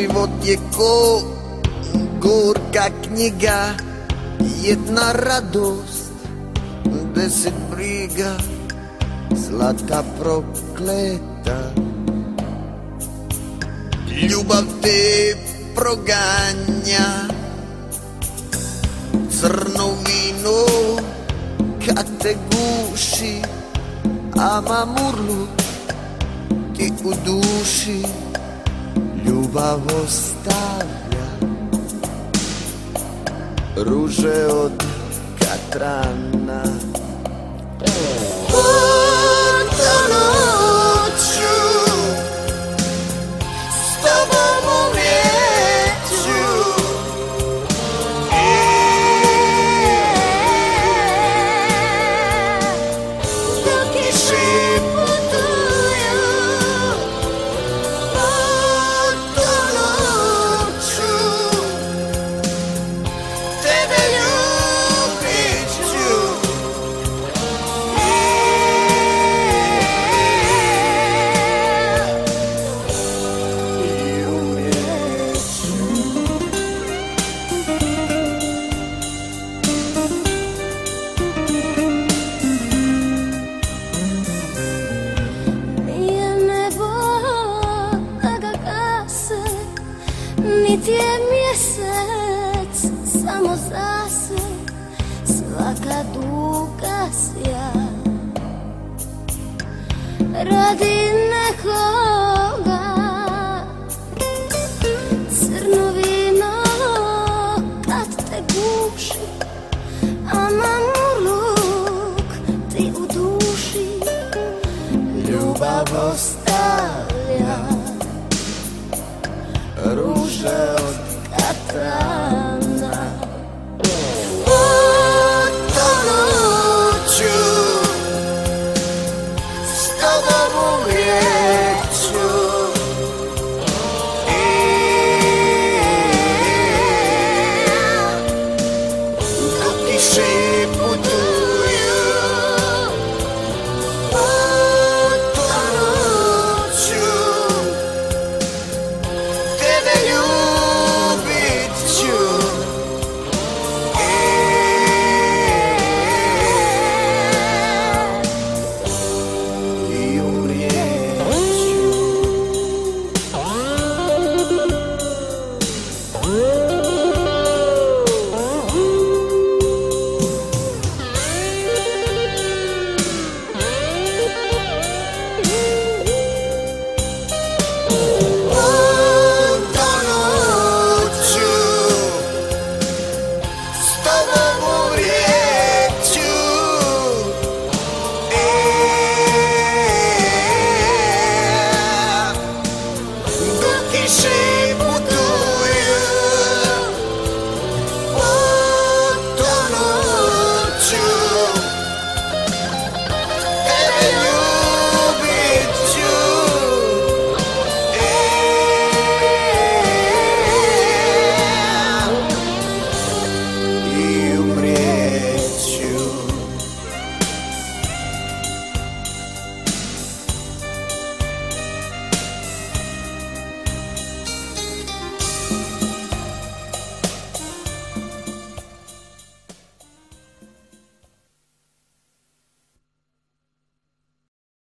Život je ko gorka knjiga, jedna radost, 10 briga, slatka prokleta. Ljubav te proganja, crno vino kad te guši, a mamurlu ti u duši ljubav ostavlja. Ruže od katrana, putu noću s tobom uvjeću. Do kiši putuju, putu noću tebe ljubit ću. Nije nebo da ga gase, niti je mjesec samo zase, svaka duga sja radi nekoga. Crno vino kad te guši, a mamurluk ti u duši ljubav ostavlja. Ruže od katrana,